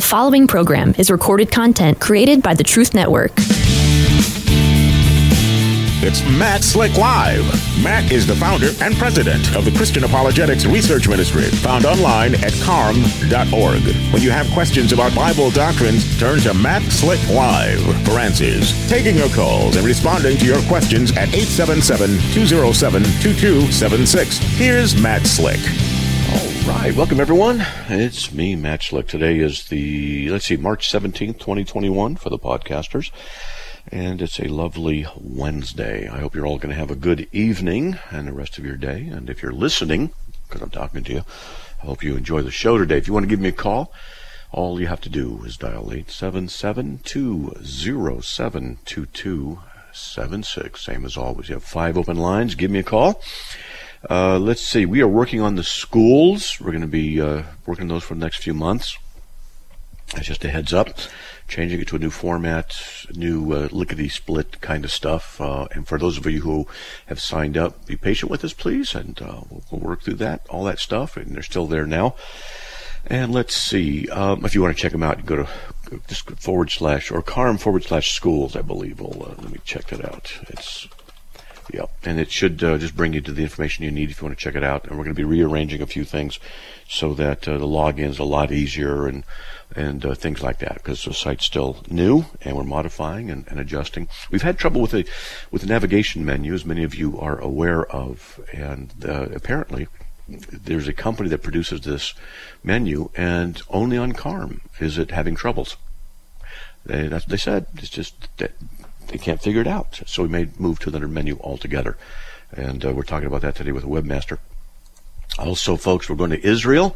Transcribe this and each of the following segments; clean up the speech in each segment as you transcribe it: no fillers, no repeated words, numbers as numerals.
The following program is recorded content created by the Truth Network. It's Matt Slick Live. Matt is the founder and president of the Christian Apologetics Research Ministry, found online at carm.org. When you have questions about Bible doctrines, turn to Matt Slick Live for answers. Taking your calls and responding to your questions at 877-207-2276. Here's Matt Slick. All right. Welcome, everyone. It's me, Matt Slick. Today is March 17th, 2021 for the podcasters. And it's a lovely Wednesday. I hope you're all going to have a good evening and the rest of your day. And if you're listening, because I'm talking to you, I hope you enjoy the show today. If you want to give me a call, all you have to do is dial 877-207-2276. Same as always. You have 5 open lines. Give me a call. Let's see. We are working on the schools. We're going to be working on those for the next few months. That's just a heads up. Changing it to a new format, new lickety-split kind of stuff. And for those of you who have signed up, be patient with us, please, and we'll work through all that stuff. And they're still there now. And let's see. If you want to check them out, you go to just /carm/schools, I believe. Let me check that out. And it should just bring you to the information you need if you want to check it out. And we're going to be rearranging a few things so that the login is a lot easier and things like that, because the site's still new and we're modifying and adjusting. We've had trouble with the navigation menu, as many of you are aware of, and apparently there's a company that produces this menu, and only on Carm is it having troubles. That's what they said. It's just that they can't figure it out. So we may move to another menu altogether. And we're talking about that today with a webmaster. Also, folks, we're going to Israel.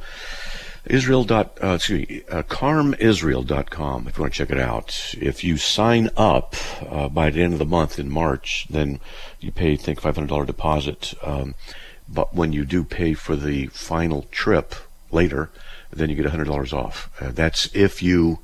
carmisrael.com if you want to check it out. If you sign up by the end of the month in March, then you pay, I think, $500 deposit. But when you do pay for the final trip later, then you get $100 off. That's if you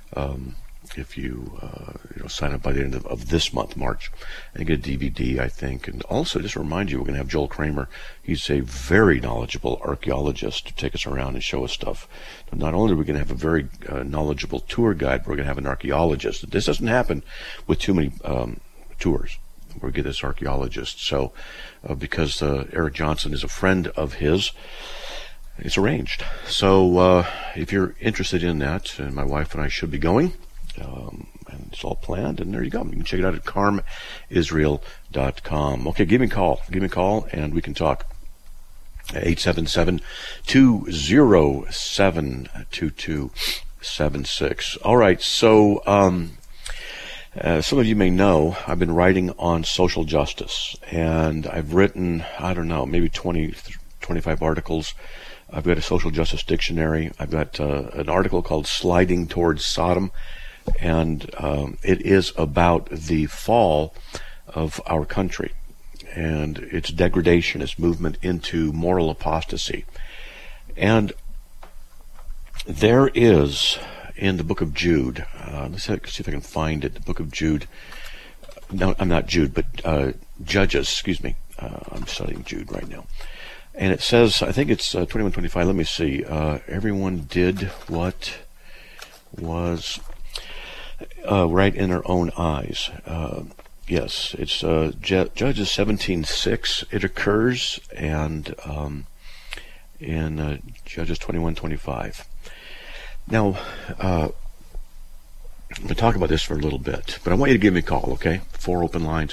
sign up by the end of this month, March, and get a DVD, I think. And also, just to remind you, we're going to have Joel Kramer. He's a very knowledgeable archaeologist to take us around and show us stuff. So not only are we going to have a very knowledgeable tour guide, we're going to have an archaeologist. This doesn't happen with too many tours. We'll get this archaeologist. So, because Eric Johnson is a friend of his, it's arranged. So, if you're interested in that, and my wife and I should be going, and it's all planned, and there you go. You can check it out at carmisrael.com. Okay, give me a call, and we can talk. 877-207-2276. All right, so some of you may know I've been writing on social justice, and I've written, maybe 20, 25 articles. I've got a social justice dictionary. I've got an article called Sliding Towards Sodom, and it is about the fall of our country and its degradation, its movement into moral apostasy. And there is, in the book of Jude, let's see if I can find it, the book of Jude. No, I'm not Jude, but Judges, excuse me. I'm studying Jude right now. And it says, I think it's 21:25, let me see. Everyone did what was right in their own eyes. Yes, it's Judges 17:6. It occurs, and in Judges 21:25. Now, I'm going to talk about this for a little bit, but I want you to give me a call, okay? 4 open lines,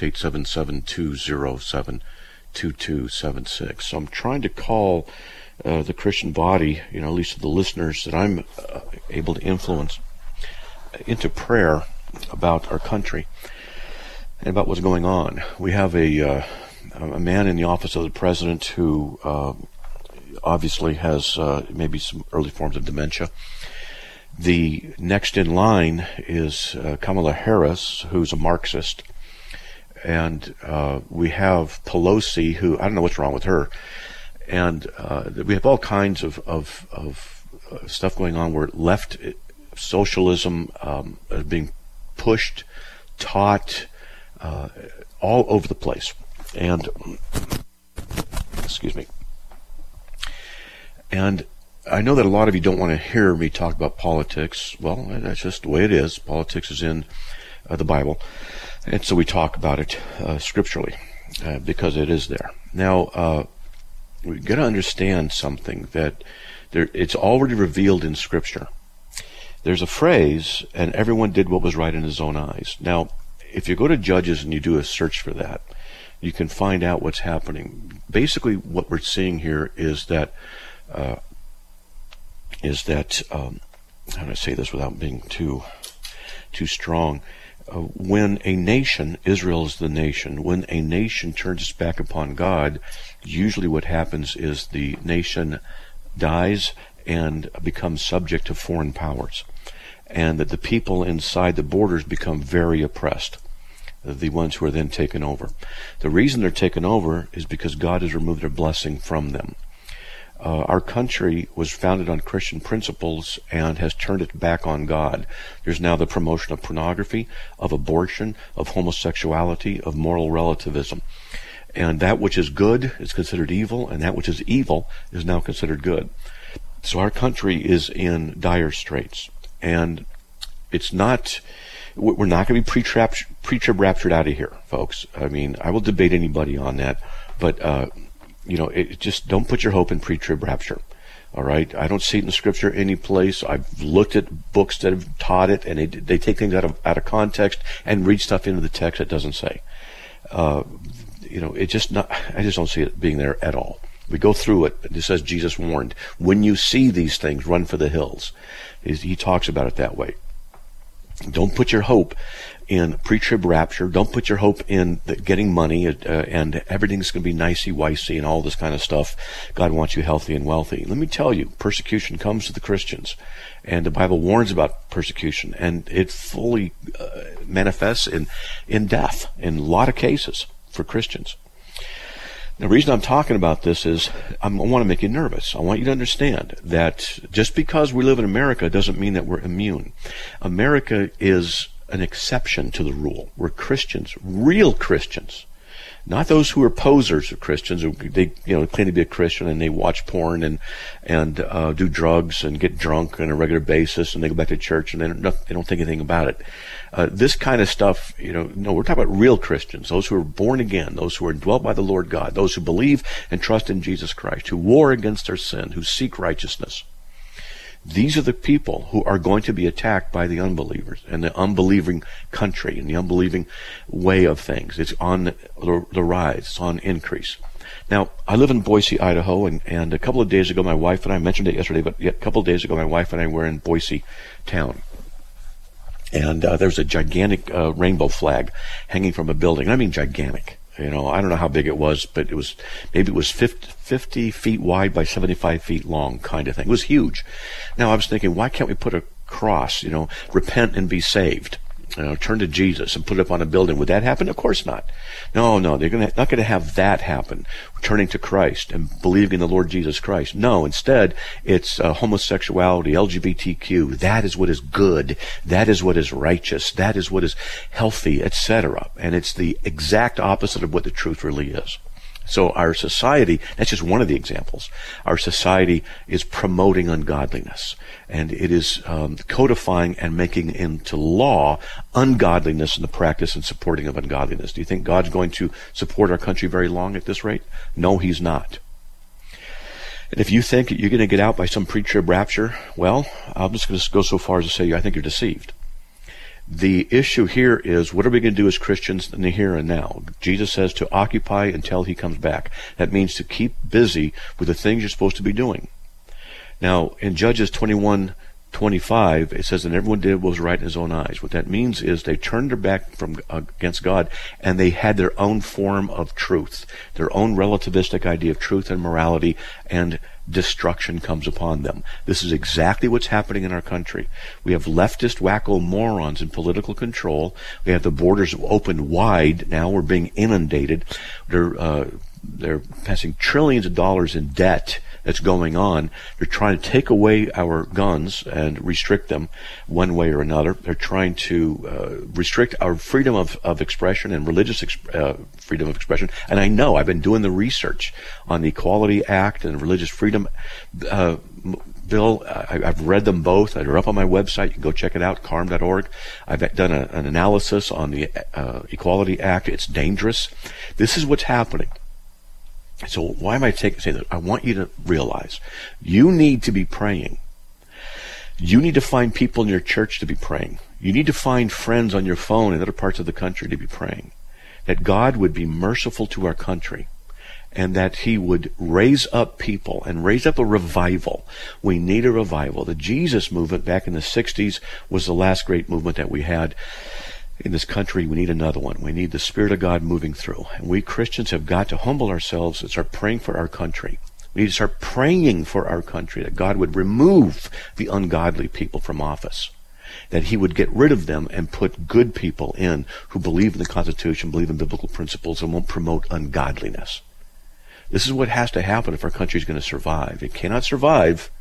877-207-2276. So I'm trying to call the Christian body, at least the listeners that I'm able to influence, into prayer about our country and about what's going on. We have a man in the office of the president who obviously has maybe some early forms of dementia. The next in line is Kamala Harris, who's a Marxist. And we have Pelosi, who, I don't know what's wrong with her. And we have all kinds of stuff going on where left socialism is being pushed, taught, all over the place. And, excuse me. And I know that a lot of you don't want to hear me talk about politics. Well, that's just the way it is. Politics is in the Bible. And so we talk about it scripturally because it is there. Now, we've got to understand something, that it's already revealed in Scripture. There's a phrase, and everyone did what was right in his own eyes. Now, if you go to Judges and you do a search for that, you can find out what's happening. Basically, what we're seeing here is that how do I say this without being too strong? When a nation, Israel is the nation, when a nation turns its back upon God, usually what happens is the nation dies and becomes subject to foreign powers, and that the people inside the borders become very oppressed, the ones who are then taken over. The reason they're taken over is because God has removed their blessing from them. Our country was founded on Christian principles and has turned its back on God. There's now the promotion of pornography, of abortion, of homosexuality, of moral relativism. And that which is good is considered evil, and that which is evil is now considered good. So our country is in dire straits. And we're not going to be pre-trib raptured out of here, folks. I mean, I will debate anybody on that, but just don't put your hope in pre-trib rapture. All right, I don't see it in the Scripture any place. I've looked at books that have taught it, and they take things out of context and read stuff into the text that doesn't say. I just don't see it being there at all. We go through it. It says Jesus warned, when you see these things, run for the hills. He talks about it that way. Don't put your hope in pre-trib rapture. Don't put your hope in getting money and everything's going to be nicey-wicey and all this kind of stuff. God wants you healthy and wealthy. Let me tell you, persecution comes to the Christians, and the Bible warns about persecution, and it fully manifests in death in a lot of cases for Christians. The reason I'm talking about this is I want to make you nervous. I want you to understand that just because we live in America doesn't mean that we're immune. America is an exception to the rule. We're Christians, real Christians, not those who are posers of Christians. They claim to be a Christian and they watch porn and do drugs and get drunk on a regular basis, and they go back to church and they don't think anything about it. This kind of stuff, no, we're talking about real Christians, those who are born again, those who are indwelt by the Lord God, those who believe and trust in Jesus Christ, who war against their sin, who seek righteousness. These are the people who are going to be attacked by the unbelievers and the unbelieving country and the unbelieving way of things. It's on the rise. It's on increase. Now, I live in Boise, Idaho, and a couple of days ago, my wife and I mentioned it yesterday, but a couple of days ago, my wife and I were in Boise town. And there's a gigantic rainbow flag hanging from a building. I mean gigantic. I don't know how big it was, but it was 50 feet wide by 75 feet long kind of thing. It was huge. Now I was thinking, why can't we put a cross, repent and be saved? Turn to Jesus and put it up on a building. Would that happen? Of course not. No, they're not going to have that happen. Turning to Christ and believing in the Lord Jesus Christ. No, instead, it's homosexuality, LGBTQ. That is what is good. That is what is righteous. That is what is healthy, etc. And it's the exact opposite of what the truth really is. So our society, that's just one of the examples, our society is promoting ungodliness, and it is codifying and making into law ungodliness and the practice and supporting of ungodliness. Do you think God's going to support our country very long at this rate? No, He's not. And if you think that you're going to get out by some pre-trib rapture, well, I'm just going to go so far as to say I think you're deceived. The issue here is, what are we going to do as Christians in the here and now? Jesus says to occupy until He comes back. That means to keep busy with the things you're supposed to be doing. Now, in Judges 21:25, it says, and everyone did what was right in his own eyes. What that means is they turned their back against God, and they had their own form of truth, their own relativistic idea of truth and morality, and destruction comes upon them. This is exactly what's happening in our country. We have leftist wacko morons in political control. We have the borders open wide now. We're being inundated. They're they're passing trillions of dollars in debt that's going on. They're trying to take away our guns and restrict them one way or another. They're trying to restrict our freedom of expression and religious freedom of expression. And I know, I've been doing the research on the Equality Act and Religious Freedom bill. I've read them both. They're up on my website. You can go check it out, carm.org. I've done an analysis on the Equality Act. It's dangerous. This is what's happening. So why am I saying that? I want you to realize you need to be praying. You need to find people in your church to be praying. You need to find friends on your phone in other parts of the country to be praying. That God would be merciful to our country, and that he would raise up people and raise up a revival. We need a revival. The Jesus movement back in the 60s was the last great movement that we had in this country. We need another one. We need the Spirit of God moving through. And we Christians have got to humble ourselves and start praying for our country. We need to start praying for our country, that God would remove the ungodly people from office, that he would get rid of them and put good people in who believe in the Constitution, believe in biblical principles, and won't promote ungodliness. This is what has to happen if our country is going to survive. It cannot survive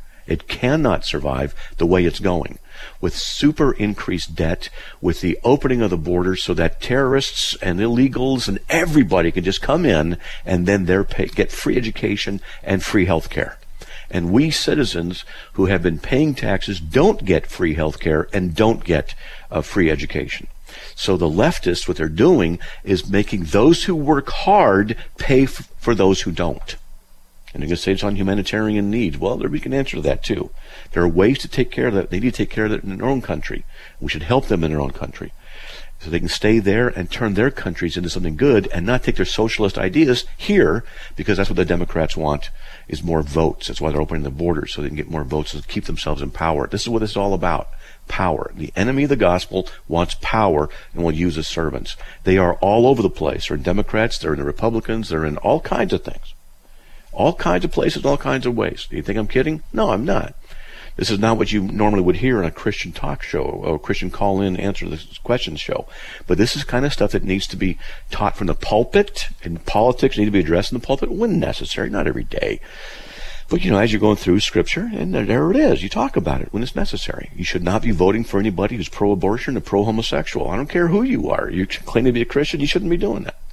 the way it's going, with super increased debt, with the opening of the borders so that terrorists and illegals and everybody can just come in and then get free education and free health care. And we citizens who have been paying taxes don't get free health care and don't get free education. So the leftists, what they're doing is making those who work hard pay for those who don't. And you're going to say it's on humanitarian needs. Well, we can answer to that too. There are ways to take care of that. They need to take care of that in their own country. We should help them in their own country, so they can stay there and turn their countries into something good and not take their socialist ideas here, because that's what the Democrats want, is more votes. That's why they're opening the borders, so they can get more votes and keep themselves in power. This is what it's all about. Power. The enemy of the gospel wants power and will use his servants. They are all over the place. They're in Democrats, they're in the Republicans, they're in all kinds of things. All kinds of places, all kinds of ways. Do you think I'm kidding? No, I'm not. This is not what you normally would hear on a Christian talk show or a Christian call-in answer the questions show. But this is kind of stuff that needs to be taught from the pulpit, and politics need to be addressed in the pulpit when necessary, not every day. But, as you're going through Scripture, and there it is. You talk about it when it's necessary. You should not be voting for anybody who's pro-abortion or pro-homosexual. I don't care who you are. You claim to be a Christian, you shouldn't be doing that.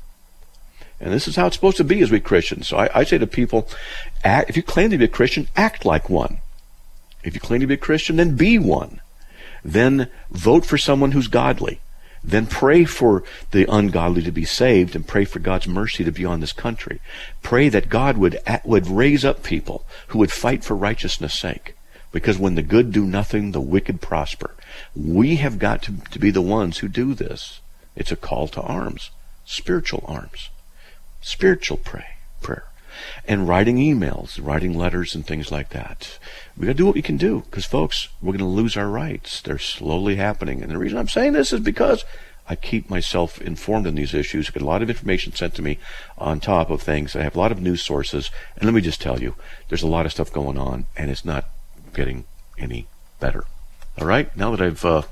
And this is how it's supposed to be as we Christians. So I say to people, if you claim to be a Christian, act like one. If you claim to be a Christian, then be one. Then vote for someone who's godly. Then pray for the ungodly to be saved, and pray for God's mercy to be on this country. Pray that God would raise up people who would fight for righteousness' sake. Because when the good do nothing, the wicked prosper. We have got to be the ones who do this. It's a call to arms, spiritual arms. Spiritual prayer, and writing emails, writing letters, and things like that. We got to do what we can do, because, folks, we're going to lose our rights. They're slowly happening. And the reason I'm saying this is because I keep myself informed on these issues. I get a lot of information sent to me on top of things. I have a lot of news sources. And let me just tell you, there's a lot of stuff going on, and it's not getting any better. All right? Now that I've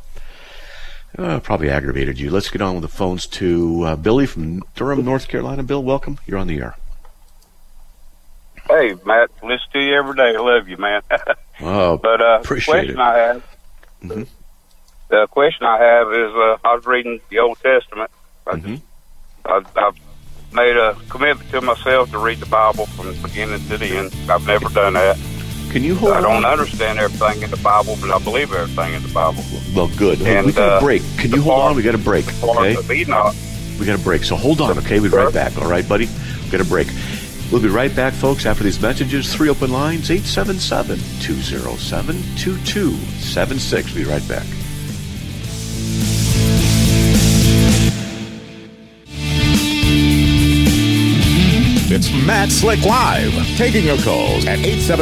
probably aggravated you, let's get on with the phones to Billy from Durham, North Carolina. Bill, welcome. You're on the air. Hey, Matt. Listen to you every day. I love you, man. Oh, but appreciate it. The question I have is, I was reading the Old Testament. I've made a commitment to myself to read the Bible from the beginning to the end. I've never done that. Can you hold on? I don't understand everything in the Bible, but I believe everything in the Bible. Well, good. We got a break. Can you hold on? We got a break. Okay. We got a break. So hold on. Okay, we'll be right back. All right, buddy. We got a break. We'll be right back, folks. After these messages, 3 open lines: 877-207-2276. We'll be right back. It's Matt Slick Live, taking your calls at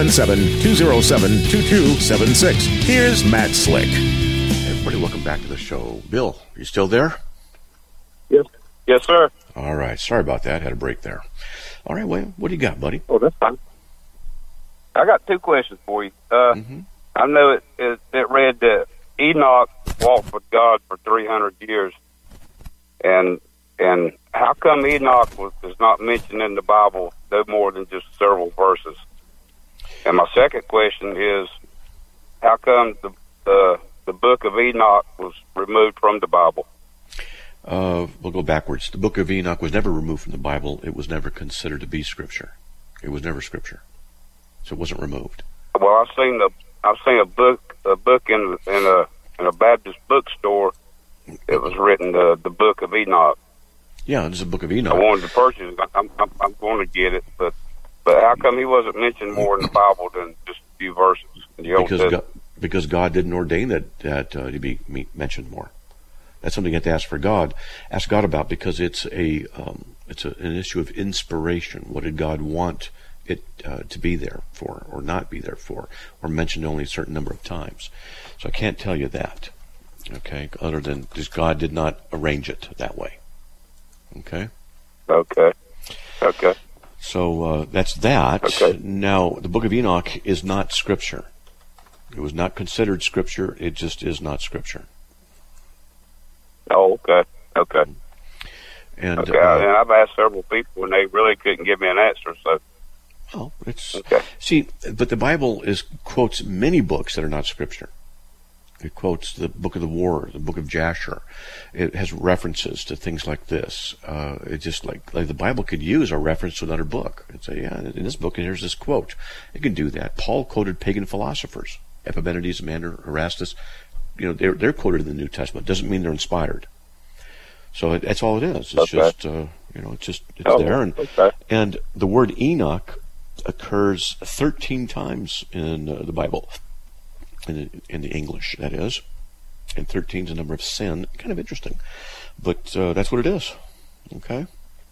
877-207-2276. Here's Matt Slick. Hey, everybody, welcome back to the show. Bill, you still there? Yes. Yes, sir. All right. Sorry about that. Had a break there. All right, Wayne, what do you got, buddy? Oh, that's fine. I got 2 questions for you. I know it read that Enoch walked with God for 300 years, and how come Enoch is not mentioned in the Bible no more than just several verses? And my second question is, how come the book of Enoch was removed from the Bible? We'll go backwards. The book of Enoch was never removed from the Bible. It was never considered to be Scripture. It was never Scripture, so it wasn't removed. Well, I've seen a book in a Baptist bookstore. It was written the book of Enoch. Yeah, there's a book of Enoch. I wanted to purchase it. I'm going to get it, but how come he wasn't mentioned more in the Bible than just a few verses in the Old Testament? Because God didn't ordain that to be mentioned more. That's something you have to ask God about, because it's an issue of inspiration. What did God want it to be there for, or not be there for, or mentioned only a certain number of times? So I can't tell you that. Okay, other than just God did not arrange it that way. Okay. Okay. So that's that. Okay. Now, the book of Enoch is not Scripture. It was not considered Scripture. It just is not Scripture. Oh, okay. And and I've asked several people, and they really couldn't give me an answer. So, it's okay. See, but the Bible quotes many books that are not Scripture. It quotes the Book of the War, the Book of Jasher. It has references to things like this. It's just like the Bible could use a reference to another book and say, yeah, in this book, and here's this quote. It can do that. Paul quoted pagan philosophers, Epimenides, Mander, Erastus. They're quoted in the New Testament. Doesn't mean they're inspired. So that's all it is. It's just, it's there. And the word Enoch occurs 13 times in the Bible. In the English, that is. And 13 is the number of sin. Kind of interesting. But that's what it is. Okay?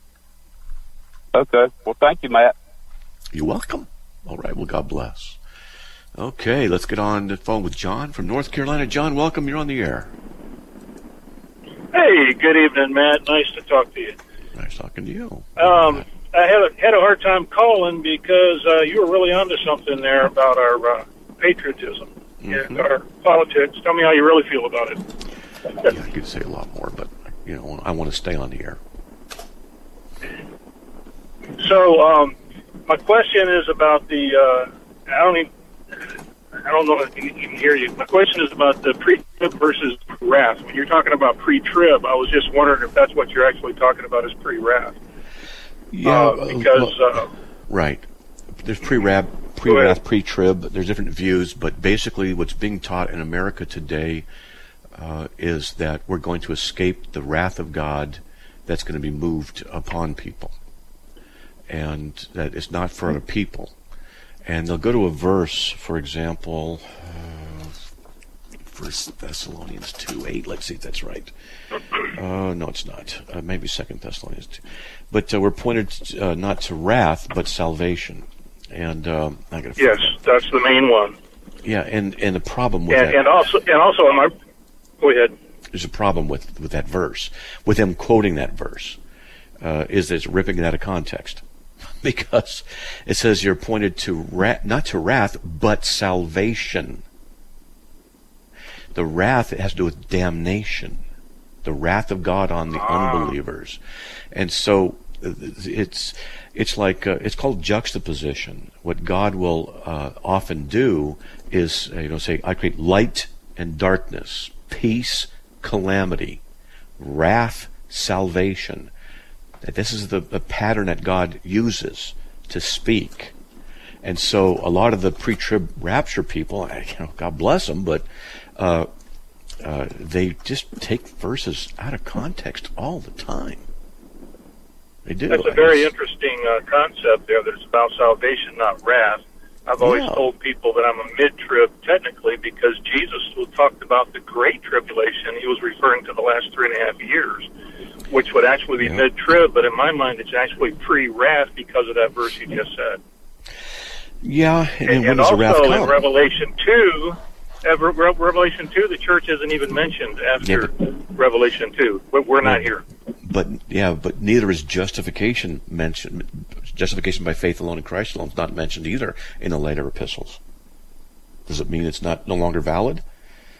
Okay. Well, thank you, Matt. You're welcome. All right. Well, God bless. Okay, let's get on the phone with John from North Carolina. John, welcome. You're on the air. Hey, good evening, Matt. Nice to talk to you. Nice talking to you. I had a hard time calling because you were really onto something there about our patriotism and our politics. Tell me how you really feel about it. Yeah, I could say a lot more, but I want to stay on the air. So, my question is about the. I don't know if you can hear you. My question is about the pre-trib versus wrath. When you're talking about pre-trib, I was just wondering if that's what you're actually talking about is pre-wrath. Yeah, because right. There's pre-wrath, pre-trib. There's different views, but basically, what's being taught in America today is that we're going to escape the wrath of God that's going to be moved upon people, and that it's not for other people. And they'll go to a verse, for example, 1 Thessalonians 2:8. Let's see if that's right. No, it's not. Maybe 2 Thessalonians 2. But we're pointed not to wrath, but salvation. And I got to. Yes, that's the main one. Yeah, and the problem with that. And also, go ahead. There's a problem with that verse, with them quoting that verse, is that it's ripping it out of context. Because it says you're appointed to not to wrath, but salvation. The wrath has to do with damnation, the wrath of God on the unbelievers, and so it's like it's called juxtaposition. What God will often do is say, I create light and darkness, peace, calamity, wrath, salvation. This is the pattern that God uses to speak. And so a lot of the pre-trib rapture people, God bless them, but they just take verses out of context all the time. They do. That's a very interesting concept there. That it's about salvation, not wrath. I've always told people that I'm a mid-trib technically because Jesus talked about the Great Tribulation. He was referring to the last 3.5 years, which would actually be mid-trib, but in my mind it's actually pre-wrath because of that verse you just said. Yeah, and when does also the wrath come? In Revelation 2, the church isn't even mentioned after Revelation 2. We're not here. But neither is justification mentioned. Justification by faith alone in Christ alone is not mentioned either in the later epistles. Does it mean it's no longer valid?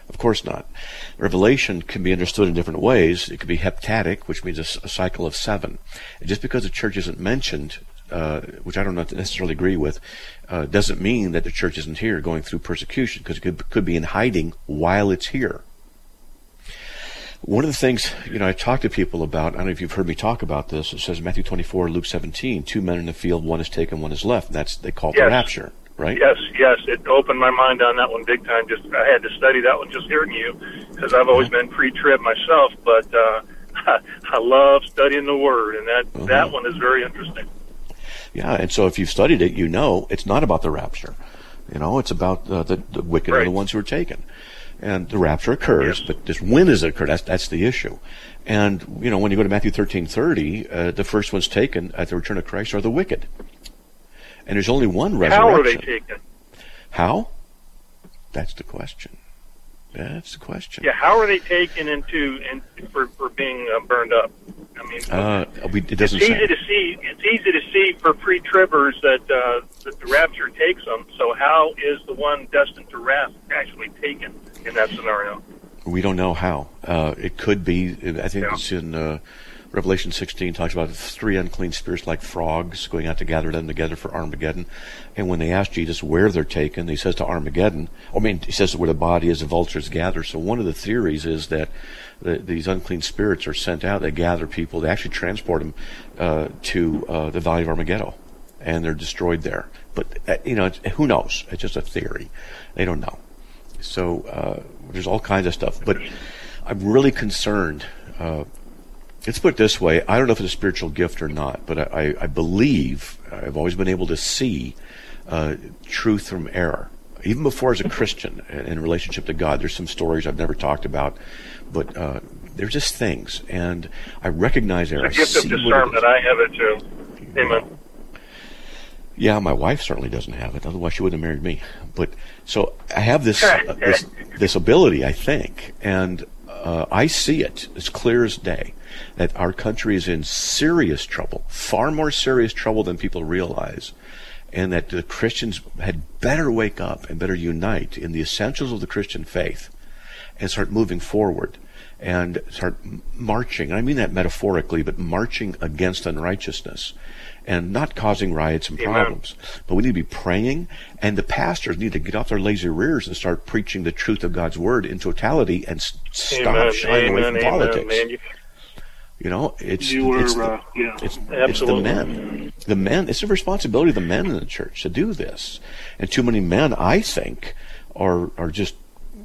Of course not. Revelation can be understood in different ways. It could be heptatic, which means a cycle of 7. And just because the church isn't mentioned, which I don't necessarily agree with, doesn't mean that the church isn't here going through persecution, because it could be in hiding while it's here. One of the things, I talk to people about, I don't know if you've heard me talk about this, it says Matthew 24, Luke 17, 2 men in the field, one is taken, one is left. And that's, they call it the rapture, right? Yes. It opened my mind on that one big time. I had to study that one just hearing you, because I've always been pre-trib myself, but I love studying the Word, and that one is very interesting. Yeah, and so if you've studied it, it's not about the rapture. It's about the wicked are the ones who are taken. And the rapture occurs, but just when does it occur? That's the issue. And, when you go to Matthew 13:30, the first ones taken at the return of Christ are the wicked. And there's only one resurrection. How are they taken? How? That's the question. Yeah, how are they taken for being burned up? I mean, it doesn't say. It's easy to see for pre-tribbers that the rapture takes them. So how is the one destined to wrath actually taken in that scenario? We don't know how. It could be. I think it's in Revelation 16 talks about 3 unclean spirits like frogs going out to gather them together for Armageddon. And when they ask Jesus where they're taken, he says to Armageddon. He says where the body is, the vultures gather. So one of the theories is that these unclean spirits are sent out. They gather people. They actually transport them to the Valley of Armageddon, and they're destroyed there. But who knows? It's just a theory. They don't know. So there's all kinds of stuff. But I'm really concerned. Let's put it this way. I don't know if it's a spiritual gift or not, but I believe I've always been able to see truth from error. Even before as a Christian in relationship to God, there's some stories I've never talked about, but they're just things. And I recognize error. It's a gift of discernment. I have it too. Amen. Yeah, my wife certainly doesn't have it. Otherwise, she wouldn't have married me. But so I have this this ability, I think, and I see it as clear as day that our country is in serious trouble, far more serious trouble than people realize, and that the Christians had better wake up and better unite in the essentials of the Christian faith and start moving forward and start marching. And I mean that metaphorically, but marching against unrighteousness and not causing riots and problems. But we need to be praying, and the pastors need to get off their lazy rears and start preaching the truth of God's Word in totality and stop shying away from politics. It's the men. The men. It's the responsibility of the men in the church to do this. And too many men, I think, are just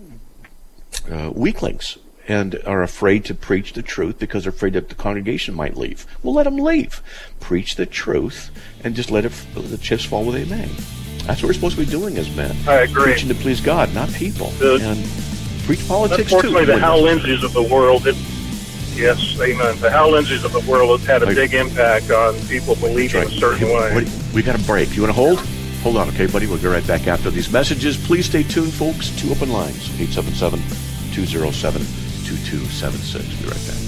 weaklings and are afraid to preach the truth because they're afraid that the congregation might leave. Well, let them leave. Preach the truth and just let the chips fall where they may. That's what we're supposed to be doing as men. I agree. Preaching to please God, not people. And preach politics too. Unfortunately, the Hal Lindsays of the world. Yes, amen. The Hal Lindsays of the world have had a big impact on people believing a certain way. We got a break. You want to hold? Hold on, okay, buddy? We'll be right back after these messages. Please stay tuned, folks. 2 open lines, 877-207-2276. Be right back.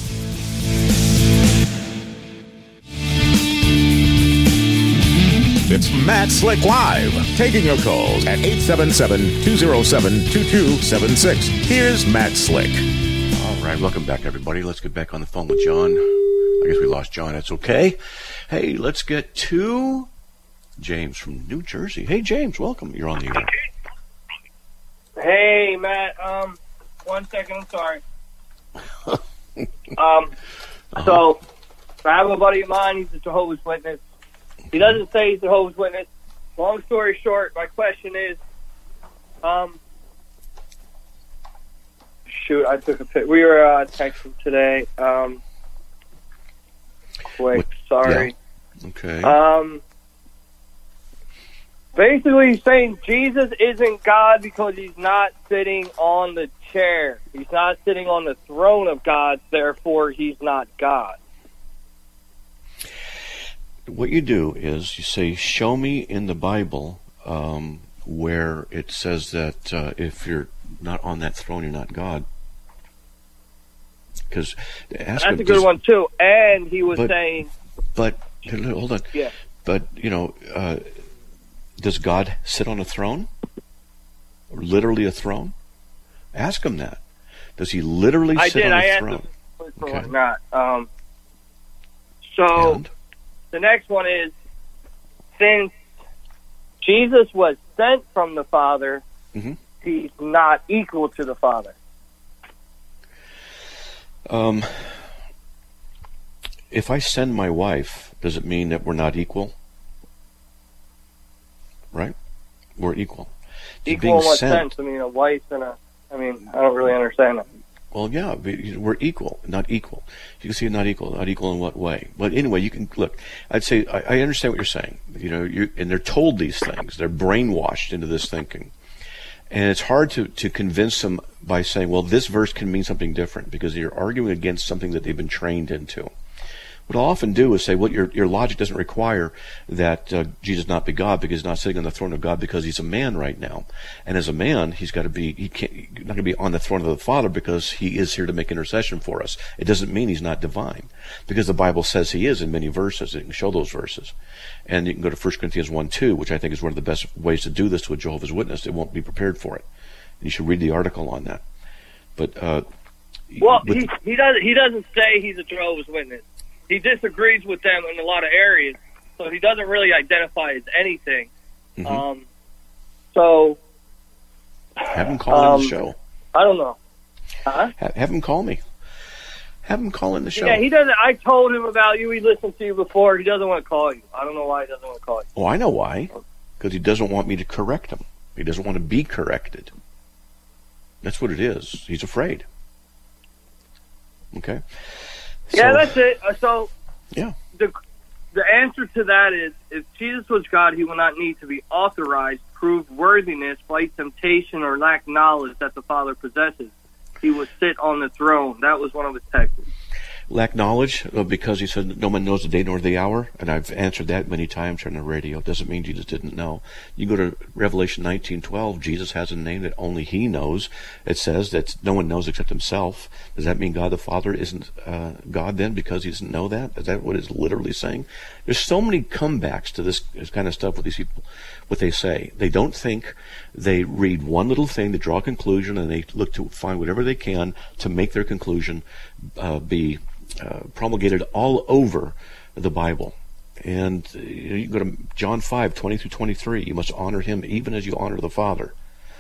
It's Matt Slick Live, taking your calls at 877-207-2276. Here's Matt Slick. All right, welcome back, everybody. Let's get back on the phone with John. I guess we lost John. That's okay. Hey, let's get to James from New Jersey. Hey, James, welcome. You're on the air. Hey, Matt. 1 second. I'm sorry. So, I have a buddy of mine. He's a Jehovah's Witness. He doesn't say he's a Jehovah's Witness. Long story short, my question is, shoot, I took a pic. We were texting today. Quick, sorry. Yeah. Okay. Basically, he's saying Jesus isn't God because he's not sitting on the chair. He's not sitting on the throne of God, therefore he's not God. What you do is you say, show me in the Bible where it says that if you're not on that throne, you're not God. Because that's a good one too. And he was saying, but hold on. Yeah. But does God sit on a throne? Literally a throne? Ask him that. Does he literally sit on the throne? I did. Not. So the next one is, since Jesus was sent from the Father, he's not equal to the Father. If I send my wife, does it mean that we're not equal? Right? We're equal. Equal in what sense? I mean, a wife and a... I mean, I don't really understand that. Well, yeah, we're equal, not equal. You can see not equal. Not equal in what way? But anyway, you can look. I'd say I understand what you're saying. You know, and they're told these things. They're brainwashed into this thinking, and it's hard to convince them by saying, "Well, this verse can mean something different," because you're arguing against something that they've been trained into. What I'll often do is say, well, your logic doesn't require that Jesus not be God, because he's not sitting on the throne of God because he's a man right now. And as a man, he's not going to be on the throne of the Father because he is here to make intercession for us. It doesn't mean he's not divine, because the Bible says he is in many verses. It can show those verses. And you can go to 1 Corinthians 1:2, which I think is one of the best ways to do this to a Jehovah's Witness. They won't be prepared for it. And you should read the article on that. But he doesn't say he's a Jehovah's Witness. He disagrees with them in a lot of areas, so he doesn't really identify as anything. So have him call in the show. I don't know. Huh? Have him call me. Have him call in the show. Yeah, he doesn't. I told him about you. He listened to you before. He doesn't want to call you. I don't know why he doesn't want to call you. Oh, I know why. Because he doesn't want me to correct him. He doesn't want to be corrected. That's what it is. He's afraid. Okay. Yeah, that's it. So, yeah, the answer to that is, if Jesus was God, he would not need to be authorized, prove worthiness, fight temptation, or lack knowledge that the Father possesses. He would sit on the throne. That was one of his texts. Lack knowledge, because he said no one knows the day nor the hour, and I've answered that many times on the radio. It doesn't mean Jesus didn't know. You go to Revelation 19:12, Jesus has a name that only he knows. It says that no one knows except himself. Does that mean God the Father isn't God then, because he doesn't know that? Is that what it's literally saying? There's so many comebacks to this kind of stuff with these people, what they say. They don't think. They read one little thing, they draw a conclusion, and they look to find whatever they can to make their conclusion be promulgated all over the Bible. And you can go to John 5:20-23. You must honor him even as you honor the Father.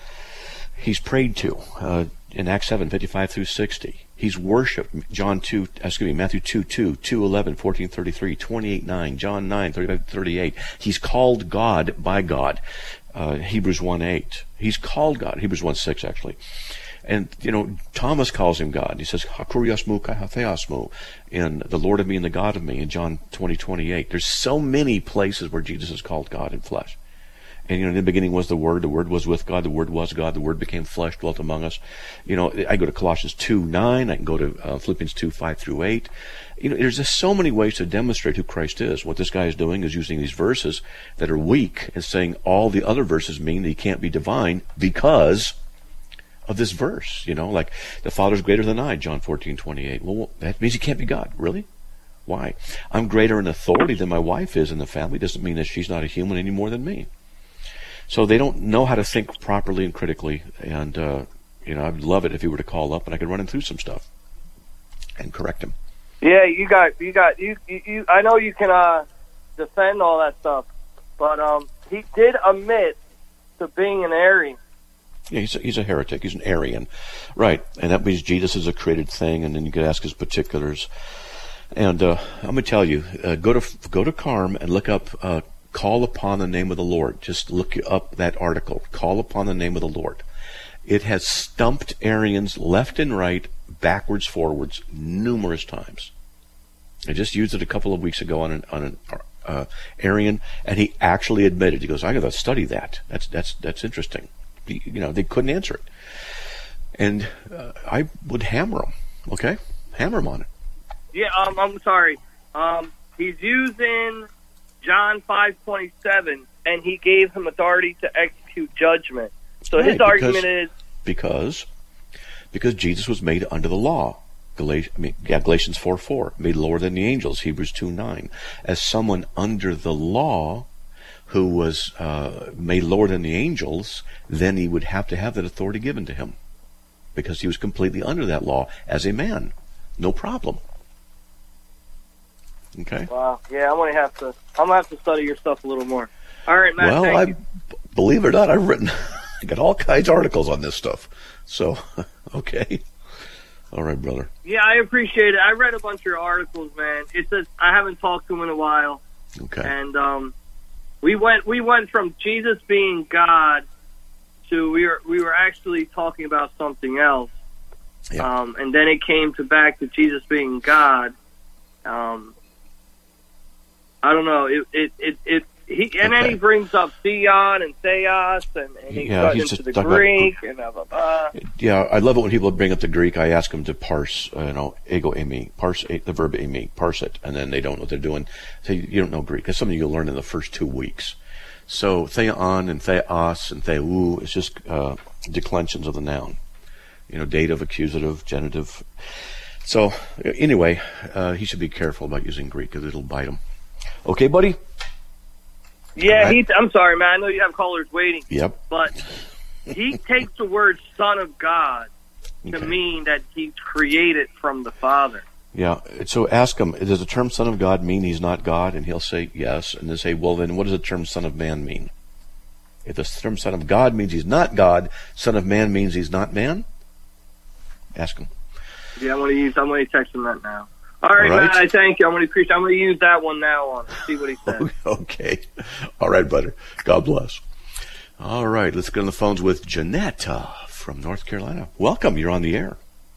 He's prayed to in Acts 7:55-60. He's worshipped. Matthew 2:2, 2:11, 14:33, 28:9, John 9:35-38. He's called God by God. Hebrews 1:8. He's called God. Hebrews 1:6 actually. And, Thomas calls him God. He says, Hakuriasmu kahatheasmu, in the Lord of me and the God of me, in John 20:28. There's so many places where Jesus is called God in flesh. And, in the beginning was the Word was with God, the Word was God, the Word became flesh, dwelt among us. I go to Colossians 2:9, I can go to Philippians 2:5-8. There's just so many ways to demonstrate who Christ is. What this guy is doing is using these verses that are weak and saying all the other verses mean that he can't be divine because of this verse, like the Father's greater than I, John 14:28. Well, that means he can't be God. Really? Why? I'm greater in authority than my wife is in the family. Doesn't mean that she's not a human any more than me. So they don't know how to think properly and critically. And I'd love it if he were to call up and I could run him through some stuff and correct him. Yeah, you I know you can defend all that stuff, but he did admit to being an Arian. Yeah, he's a heretic. He's an Arian, right? And that means Jesus is a created thing. And then you could ask his particulars. And I'm going to tell you, go to Carm and look up "Call upon the name of the Lord." Just look up that article. "Call upon the name of the Lord." It has stumped Arians left and right, backwards, forwards, numerous times. I just used it a couple of weeks ago on an Arian, and he actually admitted. He goes, "I got to study that. That's interesting." They couldn't answer it. And I would hammer them, okay? Hammer them on it. Yeah, I'm sorry. He's using John 5:27, and he gave him authority to execute judgment. So his argument is... Because Jesus was made under the law. Galatians 4:4, made lower than the angels, Hebrews 2:9. As someone under the law who was made lower than the angels, then he would have to have that authority given to him. because he was completely under that law as a man. No problem. Okay. Wow. Yeah, I'm gonna have to study your stuff a little more. All right, Matt. Well, thank you. Believe it or not, I got all kinds of articles on this stuff. So, okay. All right, brother. Yeah, I appreciate it. I read a bunch of your articles, man. It says I haven't talked to him in a while. Okay. And we went from Jesus being God to we were actually talking about something else. Yeah. And then it came back to Jesus being God. I don't know. Then he brings up theon and theos, and he got into the Greek and blah blah blah. Yeah, I love it when people bring up the Greek. I ask them to parse, ego eimi, parse the verb eimi, parse it, and then they don't know what they're doing. So you don't know Greek. That's something you'll learn in the first 2 weeks. So theon and theos and theou is just declensions of the noun. Dative, accusative, genitive. So anyway, he should be careful about using Greek because it'll bite him. Okay, buddy? Yeah, right. I'm sorry, man. I know you have callers waiting. Yep. But he takes the word Son of God to mean that he's created from the Father. Yeah. So ask him, does the term Son of God mean he's not God? And he'll say yes. And then say, well, then what does the term Son of Man mean? If the term Son of God means he's not God, Son of Man means he's not man? Ask him. Yeah, I'm going to text him that now. All right, Matt, I thank you. I'm going to use that one now on see what he says. Okay. All right, brother. God bless. All right, let's get on the phones with Janetta from North Carolina. Welcome. You're on the air.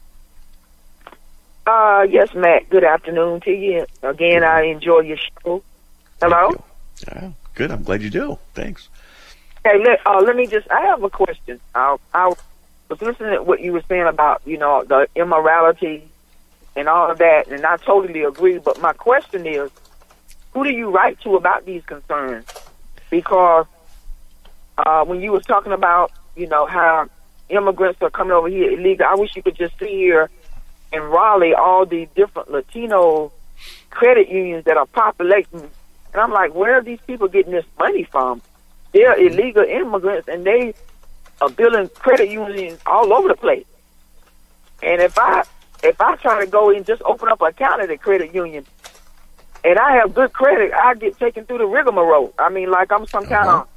Yes, Matt. Good afternoon to you. Again, I enjoy your show. Hello? Yeah, good. I'm glad you do. Thanks. Hey, let me I have a question. I was listening to what you were saying about, the immorality and all of that, and I totally agree. But my question is, who do you write to about these concerns? Because when you was talking about, how immigrants are coming over here illegal, I wish you could just see here in Raleigh all the different Latino credit unions that are populating. And I'm like, where are these people getting this money from? They're illegal immigrants, and they are building credit unions all over the place. And if I try to go and just open up an account at a credit union, and I have good credit, I get taken through the rigmarole. I mean, like I'm some kind of,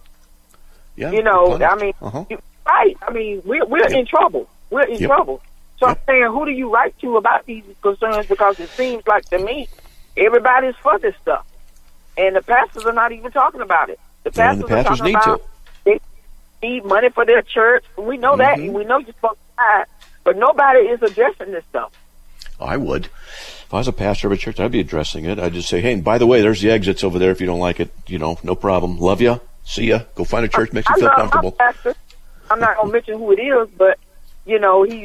right. I mean, we're in trouble. We're in trouble. So I'm saying, who do you write to about these concerns? Because it seems like to me, everybody's for this stuff. And the pastors are not even talking about it. The pastors are talking about they need money for their church. We know that. And we know you're supposed to tithe. But nobody is addressing this stuff. I would. If I was a pastor of a church, I'd be addressing it. I'd just say, hey, and by the way, there's the exits over there if you don't like it. No problem. Love ya. See ya. Go find a church makes you feel comfortable. Pastor. I'm not going to mention who it is, but, he's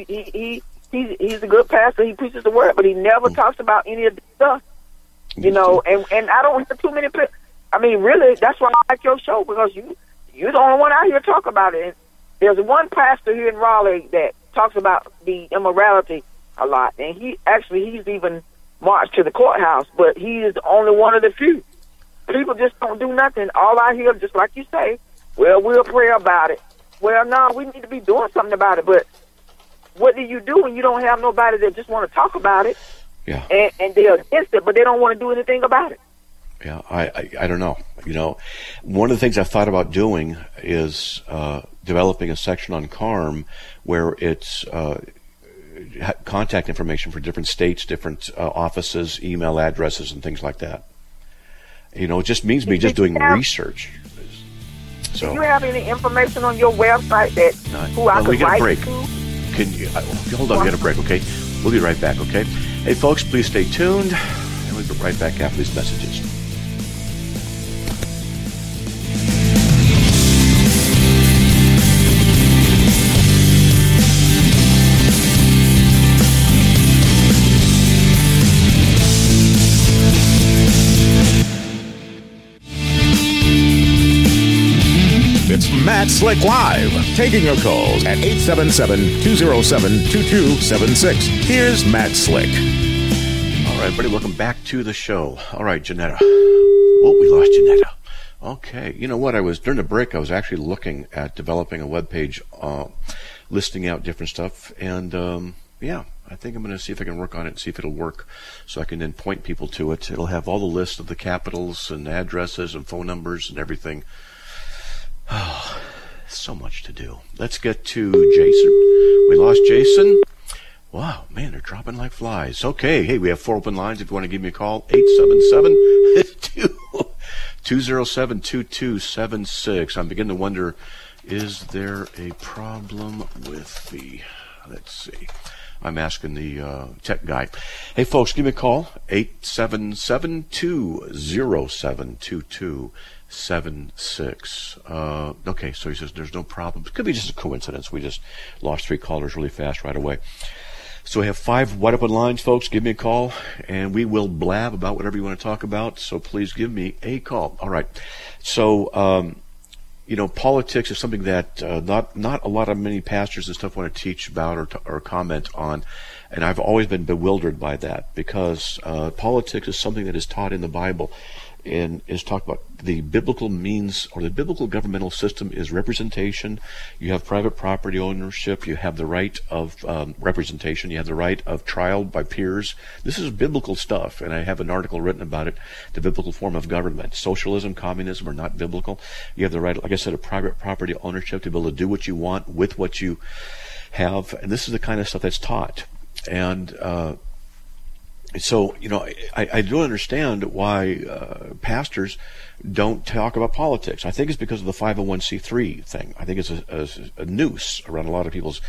a good pastor. He preaches the word, but he never talks about any of this stuff. And I don't have too many people. I mean, really, that's why I like your show, because you're the only one out here talk about it. And there's one pastor here in Raleigh that talks about the immorality a lot, and he's even marched to the courthouse, but he is only one of the few. People just don't do nothing. All I hear, just like you say, well, we'll pray about it. Well, no, we need to be doing something about it, but what do you do when you don't have nobody that just want to talk about it? Yeah. And they're against it, but they don't want to do anything about it. Yeah, I don't know. One of the things I've thought about doing is developing a section on CARM where it's contact information for different states, different offices, email addresses, and things like that. It just means me just doing research. So, do you have any information on your website that I could write to? Can you hold on? We got a break, okay? We'll be right back, okay? Hey, folks, please stay tuned, and we'll be right back after these messages. It's Matt Slick Live, taking your calls at 877-207-2276. Here's Matt Slick. All right, buddy, welcome back to the show. All right, Janetta. Oh, we lost Janetta. Okay, you know what? During the break, I was actually looking at developing a webpage listing out different stuff. And I think I'm going to see if I can work on it and see if it'll work, so I can then point people to it. It'll have all the list of the capitals and addresses and phone numbers and everything. Oh, so much to do. Let's get to Jason. We lost Jason. Wow, man, they're dropping like flies. Okay, hey, we have 4 open lines. If you want to give me a call, 877-207-2276. I'm beginning to wonder, is there a problem with the... Let's see. I'm asking the tech guy. Hey, folks, give me a call, 877-207-2276. Okay, so he says there's no problem. It could be just a coincidence. We just lost 3 callers really fast right away. So we have 5 wide open lines, folks. Give me a call, and we will blab about whatever you want to talk about. So please give me a call. All right. So, politics is something that not a lot of many pastors and stuff want to teach about or comment on, and I've always been bewildered by that, because politics is something that is taught in the Bible, and is talked about. The biblical means, or the biblical governmental system, is representation. You have private property ownership. You have the right of representation. You have the right of trial by peers. This is biblical stuff, and I have an article written about it, the biblical form of government. Socialism, communism are not biblical. You have the right, like I said, of private property ownership, to be able to do what you want with what you have, and this is the kind of stuff that's taught. And so, I don't understand why pastors don't talk about politics. I think it's because of the 501c3 thing. I think it's a noose around a lot of people's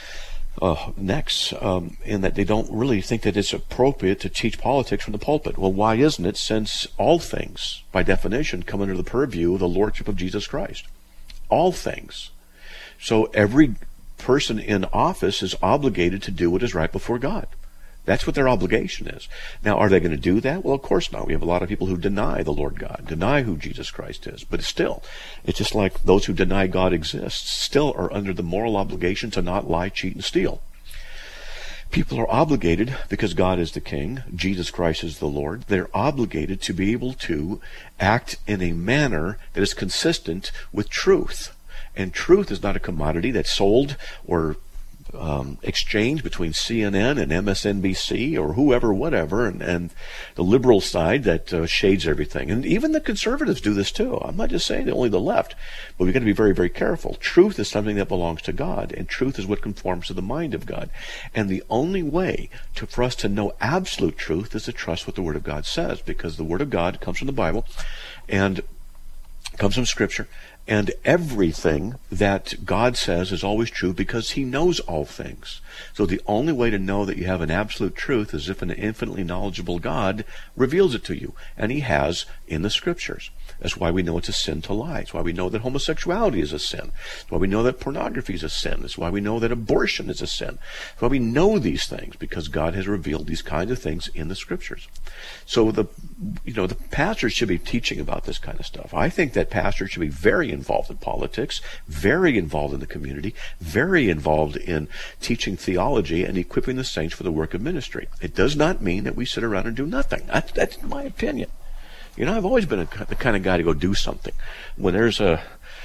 necks, in that they don't really think that it's appropriate to teach politics from the pulpit. Well, why isn't it, since all things, by definition, come under the purview of the Lordship of Jesus Christ? All things. So every person in office is obligated to do what is right before God. That's what their obligation is. Now, are they going to do that? Well, of course not. We have a lot of people who deny the Lord God, deny who Jesus Christ is. But still, it's just like those who deny God exists still are under the moral obligation to not lie, cheat, and steal. People are obligated, because God is the King, Jesus Christ is the Lord, they're obligated to be able to act in a manner that is consistent with truth. And truth is not a commodity that's sold or exchange between CNN and MSNBC or whoever, whatever, and the liberal side that shades everything. And even the conservatives do this too. I'm not just saying only the left, but we've got to be very, very careful. Truth is something that belongs to God, and truth is what conforms to the mind of God. And the only way for us to know absolute truth is to trust what the Word of God says, because the Word of God comes from the Bible and comes from Scripture. And everything that God says is always true, because He knows all things. So the only way to know that you have an absolute truth is if an infinitely knowledgeable God reveals it to you. And He has in the Scriptures. That's why we know it's a sin to lie. It's why we know that homosexuality is a sin. It's why we know that pornography is a sin. It's why we know that abortion is a sin. It's why we know these things, because God has revealed these kinds of things in the Scriptures. So the pastors should be teaching about this kind of stuff. I think that pastors should be very involved in politics, very involved in the community, very involved in teaching theology and equipping the saints for the work of ministry. It does not mean that we sit around and do nothing. That's my opinion. I've always been the kind of guy to go do something. When there's a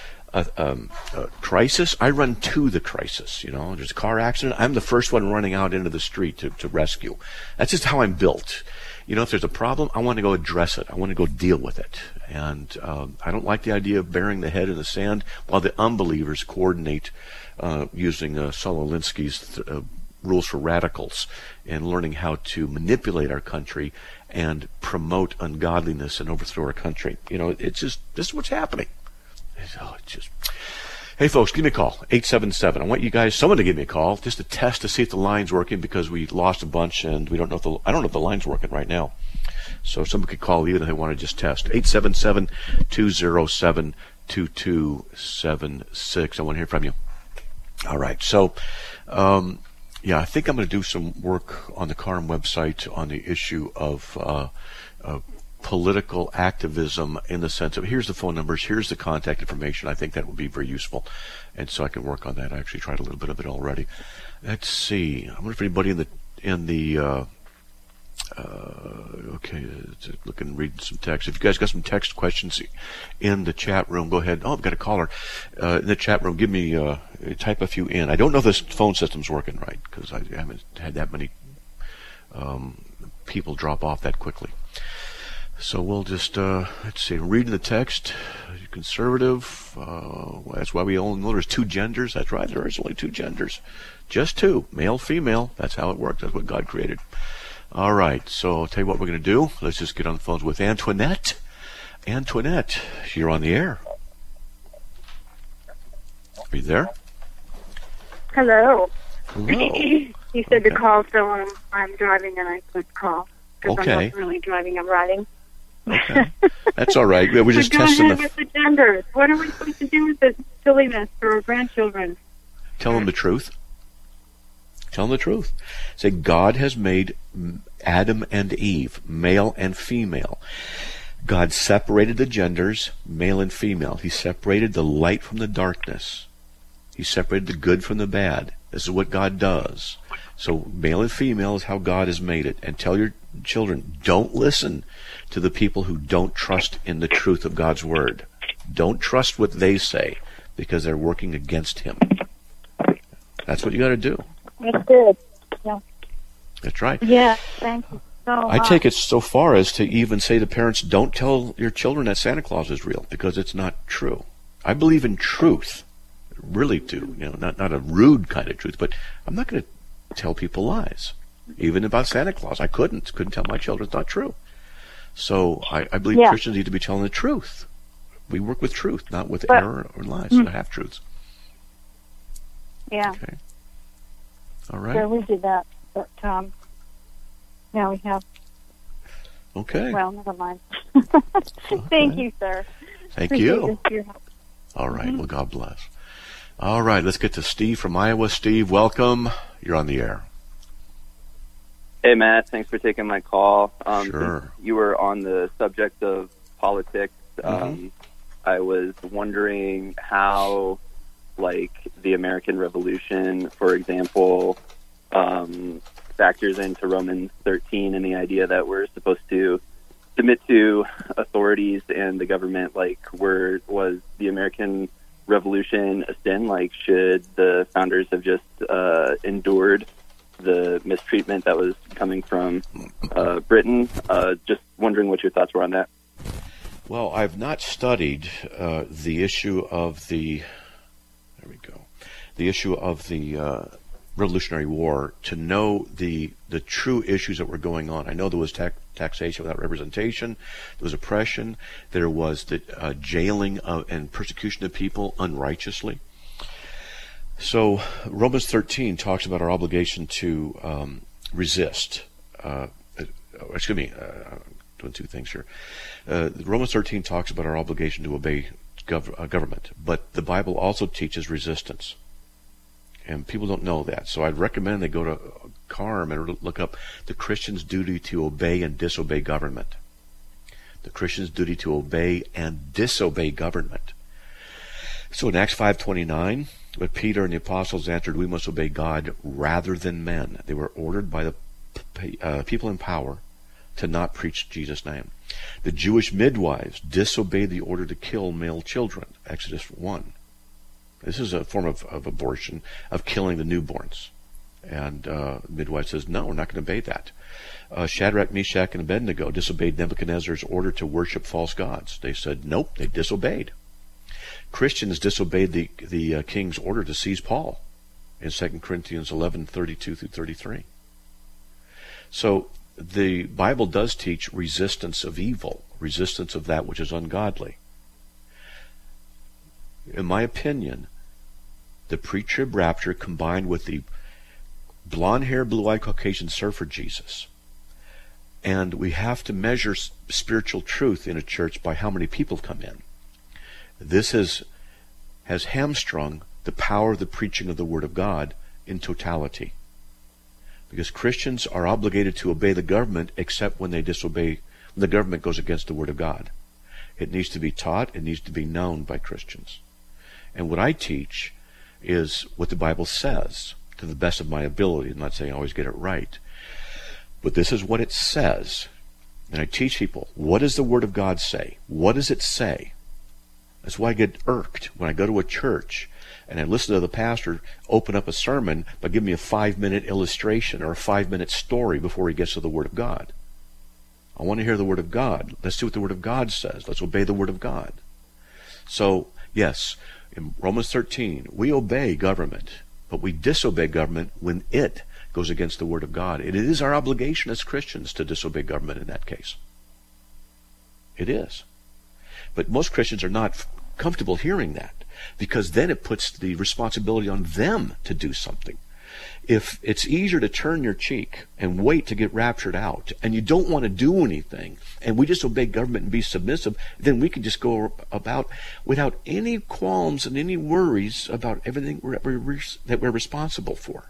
crisis, I run to the crisis. There's a car accident, I'm the first one running out into the street to rescue. That's just how I'm built. If there's a problem, I want to go address it. I want to go deal with it. And I don't like the idea of burying the head in the sand while the unbelievers coordinate using Saul Alinsky's rules for radicals and learning how to manipulate our country and promote ungodliness and overthrow our country. It's just, this is what's happening. Hey folks, give me a call, 877. I want you guys, someone to give me a call, just to test to see if the line's working, because we lost a bunch and I don't know if the line's working right now. So someone could call even if they want to just test. 877-207-2276. I want to hear from you. All right. So, I think I'm going to do some work on the CARM website on the issue of political activism, in the sense of, here's the phone numbers, here's the contact information. I think that would be very useful, and so I can work on that. I actually tried a little bit of it already. Let's see. I wonder if anybody in the Okay, reading some text. If you guys got some text questions in the chat room, go ahead. Oh, I've got a caller in the chat room. Give me type a few in. I don't know if this phone system's working right because I haven't had that many people drop off that quickly. So we'll just let's see. Reading the text. Conservative. That's why we only know there's two genders. That's right. There is only two genders, just two, male, female. That's how it works. That's what God created. All right, so I'll tell you what we're going to do. Let's just get on the phones with Antoinette. Antoinette, you're on the air. Are you there? Hello. Hello. You said to call, so I'm driving and I could call. Because I'm not really driving, I'm riding. Okay. That's all right. We're just testing with the genders. What are we supposed to do with this silliness for our grandchildren? Tell them the truth. Tell them the truth. Say, God has made Adam and Eve, male and female. God separated the genders, male and female. He separated the light from the darkness. He separated the good from the bad. This is what God does. So male and female is how God has made it. And tell your children, don't listen to the people who don't trust in the truth of God's Word. Don't trust what they say because they're working against Him. That's what you got to do. That's good. Yeah. That's right. Yeah, thank you so much. I take it so far as to even say to parents, don't tell your children that Santa Claus is real because it's not true. I believe in truth, really do. Not a rude kind of truth, but I'm not going to tell people lies. Even about Santa Claus, I couldn't tell my children it's not true. So I believe Christians need to be telling the truth. We work with truth, not with error or lies, or half-truths. Yeah. Okay. All right. Yeah, we did that, but now we have. Okay. Well, never mind. Thank you, sir. Thank Appreciate you. Your help. All right. Well, God bless. All right. Let's get to Steve from Iowa. Steve, welcome. You're on the air. Hey, Matt. Thanks for taking my call. Sure. You were on the subject of politics. I was wondering how, the American Revolution, for example, factors into Romans 13 and the idea that we're supposed to submit to authorities and the government. Was the American Revolution a sin? Should the founders have just endured the mistreatment that was coming from Britain? Just wondering what your thoughts were on that. Well, I've not studied the issue of the Revolutionary War to know the true issues that were going on. I know there was taxation without representation, there was oppression, there was the jailing and persecution of people unrighteously. So Romans 13 talks about our obligation to resist. Doing two things here. Romans 13 talks about our obligation to obey government, but the Bible also teaches resistance. And people don't know that. So I'd recommend they go to CARM and look up the Christian's duty to obey and disobey government. The Christian's duty to obey and disobey government. So in Acts 5:29, but Peter and the apostles answered, we must obey God rather than men. They were ordered by the people in power to not preach Jesus' name. The Jewish midwives disobeyed the order to kill male children. Exodus 1. This is a form of abortion, of killing the newborns. And midwife says, no, we're not going to obey that. Shadrach, Meshach, and Abednego disobeyed Nebuchadnezzar's order to worship false gods. They said, nope, they disobeyed. Christians disobeyed the king's order to seize Paul in 2 Corinthians 11:32 through 33. So the Bible does teach resistance of evil, resistance of that which is ungodly. In my opinion, the pre-trib rapture combined with the blonde-haired, blue-eyed Caucasian surfer Jesus. And we have to measure spiritual truth in a church by how many people come in. This has hamstrung the power of the preaching of the Word of God in totality. Because Christians are obligated to obey the government except when they disobey, when the government goes against the Word of God. It needs to be taught, it needs to be known by Christians. And what I teach is what the Bible says, to the best of my ability. I'm not saying I always get it right. But this is what it says. And I teach people, what does the Word of God say? What does it say? That's why I get irked when I go to a church and I listen to the pastor open up a sermon by giving me a 5-minute illustration or a 5-minute story before he gets to the Word of God. I want to hear the Word of God. Let's see what the Word of God says. Let's obey the Word of God. So, yes, in Romans 13, we obey government, but we disobey government when it goes against the Word of God. It is our obligation as Christians to disobey government in that case. It is. But most Christians are not comfortable hearing that, because then it puts the responsibility on them to do something. If it's easier to turn your cheek and wait to get raptured out, and you don't want to do anything, and we just obey government and be submissive, then we can just go about without any qualms and any worries about everything that we're responsible for.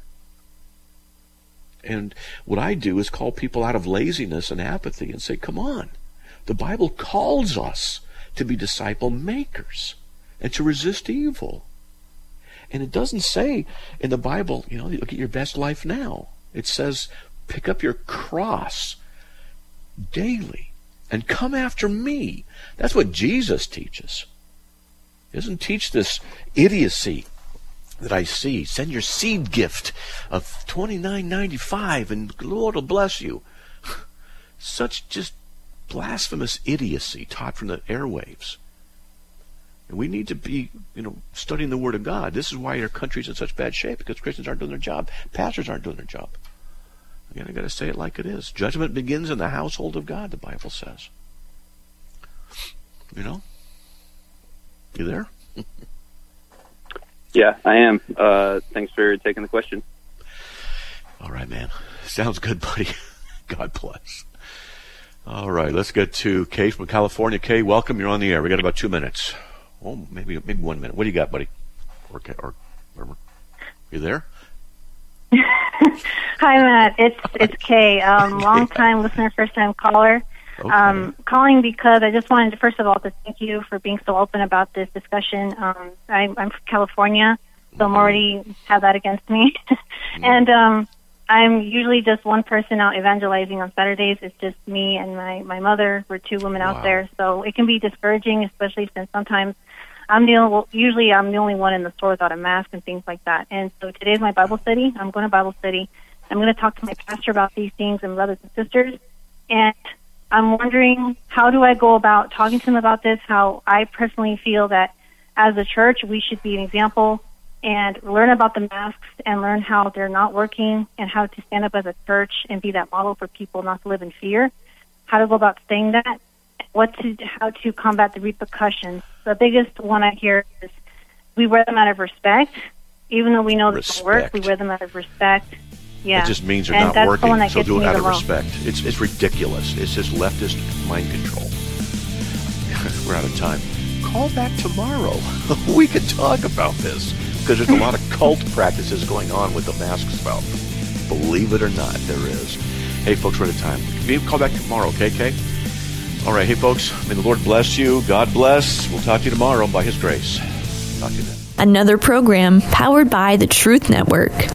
And what I do is call people out of laziness and apathy and say, come on, the Bible calls us to be disciple makers and to resist evil. And it doesn't say in the Bible, look at your best life now. It says, pick up your cross daily and come after me. That's what Jesus teaches. He doesn't teach this idiocy that I see. Send your seed gift of $29.95 and the Lord will bless you. Such just blasphemous idiocy taught from the airwaves. And we need to be, studying the Word of God. This is why our country's in such bad shape, because Christians aren't doing their job. Pastors aren't doing their job. Again, I got to say it like it is. Judgment begins in the household of God, the Bible says. You there? Yeah, I am. Thanks for taking the question. All right, man. Sounds good, buddy. God bless. All right, let's get to Kay from California. Kay, welcome. You're on the air. We got about 2 minutes. Oh, maybe 1 minute. What do you got, buddy? Or whatever. You there? Hi, Matt. It's Kay. Long time listener, first time caller. Okay. Calling because I just wanted to, first of all, to thank you for being so open about this discussion. I'm from California, so I'm already have that against me. And I'm usually just one person out evangelizing on Saturdays. It's just me and my mother. We're 2 women out there, so it can be discouraging, especially since sometimes usually I'm the only one in the store without a mask and things like that. And so today's my Bible study. I'm going to Bible study. I'm going to talk to my pastor about these things and brothers and sisters. And I'm wondering, how do I go about talking to him about this? How I personally feel that as a church, we should be an example and learn about the masks and learn how they're not working and how to stand up as a church and be that model for people not to live in fear. How to go about saying that, how to combat the repercussions. The biggest one I hear is we wear them out of respect. Even though we know they don't work, we wear them out of respect. Yeah. It just means they're not working, so do it out of respect. It's ridiculous. It's just leftist mind control. We're out of time. Call back tomorrow. We can talk about this, because there's a lot of cult practices going on with the mask spout. Believe it or not, there is. Hey, folks, we're out of time. Call back tomorrow, okay, Kay? All right, hey, folks, may the Lord bless you. God bless. We'll talk to you tomorrow by His grace. Talk to you then. Another program powered by the Truth Network.